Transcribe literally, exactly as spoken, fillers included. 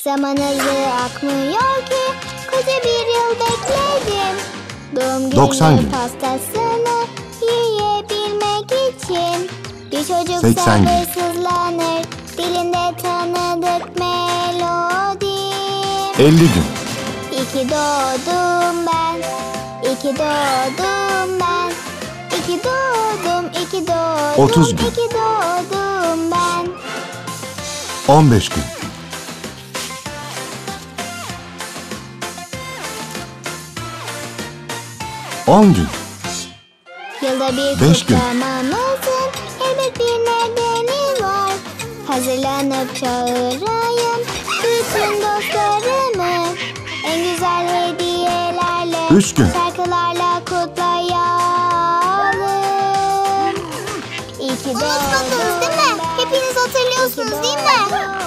Zaman hızlı akmıyor ki, koca bir yıl bekledim. Doğum doksan günü gün. pastasını yiyebilmek için. Bir çocuk seksen gün. sabırsızlanır, dilinde tanıdık melodi. elli gün. İki doğdum ben, iki doğdum ben, iki doğdum, iki doğdum, otuz gün. iki doğdum ben. on beş gün. on gün. Yılda bir Beş gün. kutlamamızın elbet bir nedeni var. Hazırlanıp çağırayım bütün dostlarımı. En güzel hediyelerle, Üç gün. şarkılarla kutlayalım. İyi ki doğdun Unutmadınız değil mi? ben. Hepiniz hatırlıyorsunuz değil mi?